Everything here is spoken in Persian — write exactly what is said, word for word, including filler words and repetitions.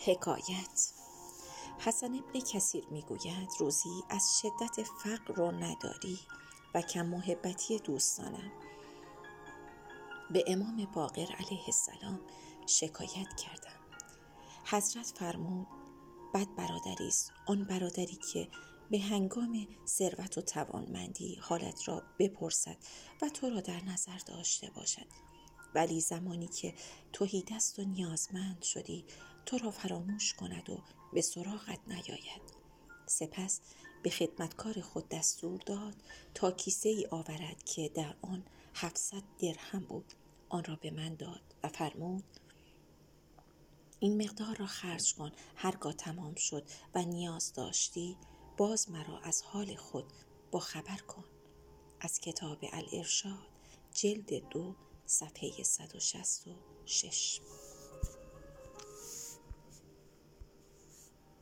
حکایت. حسن ابن کثیر میگوید روزی از شدت فقر و نداری و کم محبتی دوستانم به امام باقر علیه السلام شکایت کردم. حضرت فرمود بد برادری است آن برادری که به هنگام ثروت و توانمندی حالت را بپرسد و تو را در نظر داشته باشد، ولی زمانی که تهیدست و نیازمند شدی تو را فراموش کند و به سراغت نیاید. سپس به خدمتکار خود دستور داد تا کیسه ای آورد که در آن هفتصد درهم بود. آن را به من داد و فرمود این مقدار را خرج کن، هرگاه تمام شد و نیاز داشتی باز مرا از حال خود با خبر کن. از کتاب الارشاد جلد دو صفحه صد و شصت و شش.